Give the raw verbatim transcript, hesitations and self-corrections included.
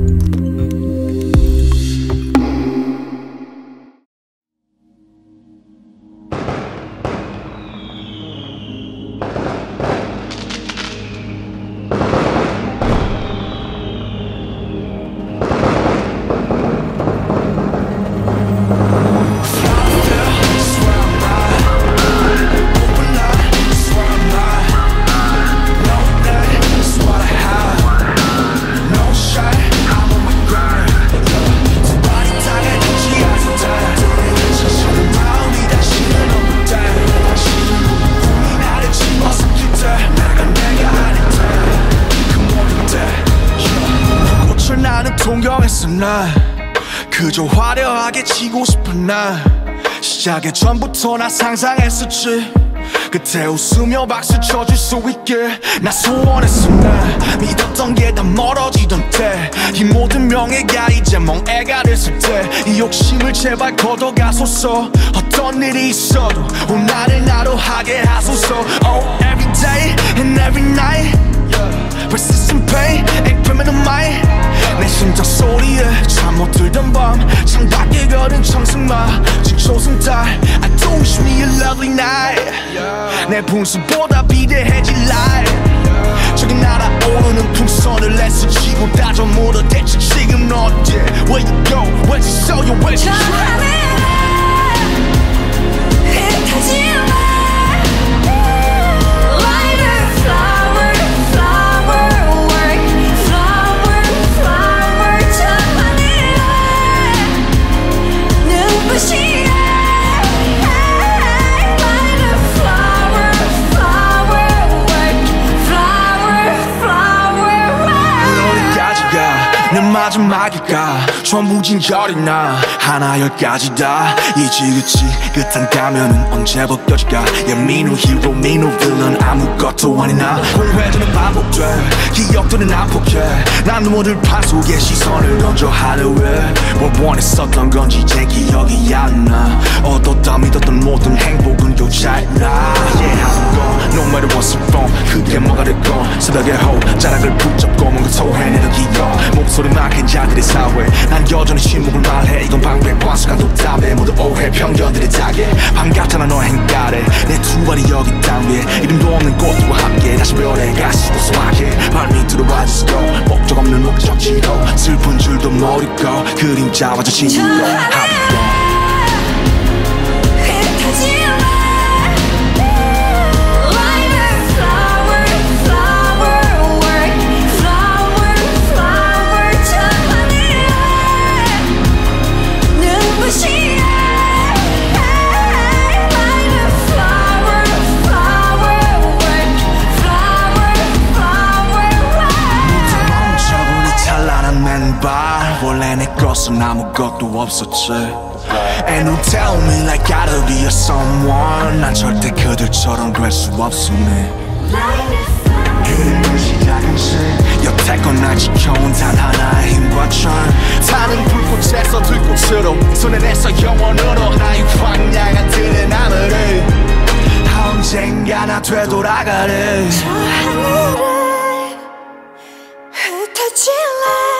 동경했어 난 그저 화려하게 치고 싶은 난 시작의 전부터 나 상상했었지 그때 웃으며 박수 쳐줄 수 있게 나 소원했어 난 믿었던 게 다 멀어지던 때 이 모든 명예가 이제 멍해가 됐을 때 이 욕심을 제발 걷어가소서 어떤 일이 있어도 오늘을 나로 하게 하소서 Oh every day and every night Persistent pain and criminal mind 내 심장 소리에 잠 못 들던 밤 창밖에 걸은 청승마 진초승 달 I don't wish me a lovely night 내 분수보다 비대해질 life 저기 날아오르는 풍선을 애쓰지고 다져 물어 대체 지금 어디 Where you go? Where'd you sow your where'd you try? 흩어진 마지막일까 전부 진절이 나 하나 열까지 다 이지그치 끝한 가면은 언제 벗겨질까 Yeah me no hero me no villain 아무것도 아닌 나 공회전은 반복돼 기억들은 아폭해 난 눈물을 판 속에 시선을 던져 하루에 뭘 원했었던 건지 이제 기억이 안 나 얻었다 믿었던 모든 행복은 교차했나 Yeah 하는 건 no matter what's wrong 그게 뭐가 됐건 새벽에 호 자락을 붙잡고 뭔가 토해내는 기억 목소리만 큰 자들의 사회 난 여전히 침묵을 말해 이건 방패 관수가 독답해 모두 오해 편견들의 타겟 반갑잖아 너 행가래 내 두 발이 여기 땅 위에 이름도 없는 꽃들과 함께 다시 별에 가시고 소확해 발밑으로 와주시고 목적 없는 목적지도 슬픈 줄도 모르고 그림자와 저 친구로 하루도 원래 내 것은 아무것도 없었지 And you tell me like gotta be a someone 난 절대 그들처럼 될 수 없음에 그림은 시작은 신 여태껏 날 지켜온 단 하나의 힘과 철 타는 불꽃에서 들꽃으로 손에 내서 영원으로 나의 황량한 들의 나무를 언젠가 나 되돌아가래 저 하늘을 흩어질래